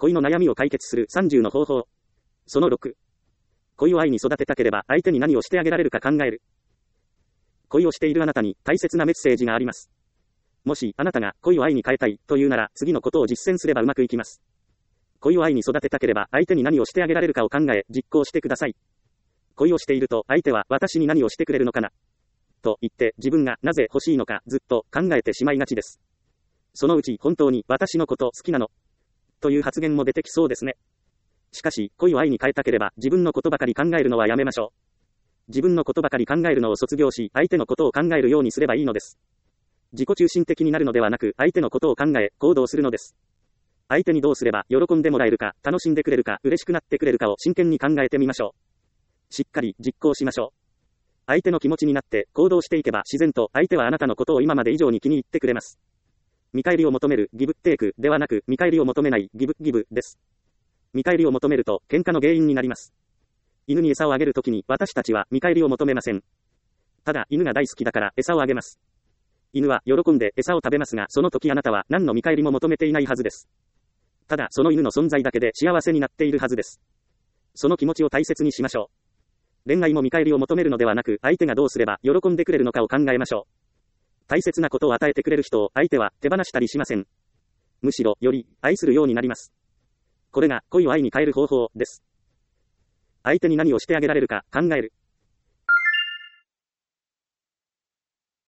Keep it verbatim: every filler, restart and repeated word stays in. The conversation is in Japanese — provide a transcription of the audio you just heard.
恋の悩みを解決するさんじゅうの方法。そのろく。恋を愛に育てたければ相手に何をしてあげられるか考える。恋をしているあなたに大切なメッセージがあります。もしあなたが恋を愛に変えたいというなら次のことを実践すればうまくいきます。恋を愛に育てたければ相手に何をしてあげられるかを考え実行してください。恋をしていると相手は私に何をしてくれるのかなと言って自分がなぜ欲しいのかずっと考えてしまいがちです。そのうち本当に私のこと好きなのという発言も出てきそうですね。しかし恋を愛に変えたければ自分のことばかり考えるのはやめましょう。自分のことばかり考えるのを卒業し相手のことを考えるようにすればいいのです。自己中心的になるのではなく相手のことを考え行動するのです。相手にどうすれば喜んでもらえるか楽しんでくれるか嬉しくなってくれるかを真剣に考えてみましょう。しっかり実行しましょう。相手の気持ちになって行動していけば自然と相手はあなたのことを今まで以上に気に入ってくれます。見返りを求めるギブテイクではなく見返りを求めないギブギブです。見返りを求めると喧嘩の原因になります。犬に餌をあげるときに私たちは見返りを求めません。ただ犬が大好きだから餌をあげます。犬は喜んで餌を食べますがその時あなたは何の見返りも求めていないはずです。ただその犬の存在だけで幸せになっているはずです。その気持ちを大切にしましょう。恋愛も見返りを求めるのではなく相手がどうすれば喜んでくれるのかを考えましょう。大切なことを与えてくれる人を相手は手放したりしません。むしろより愛するようになります。これが恋を愛に変える方法です。相手に何をしてあげられるか考える。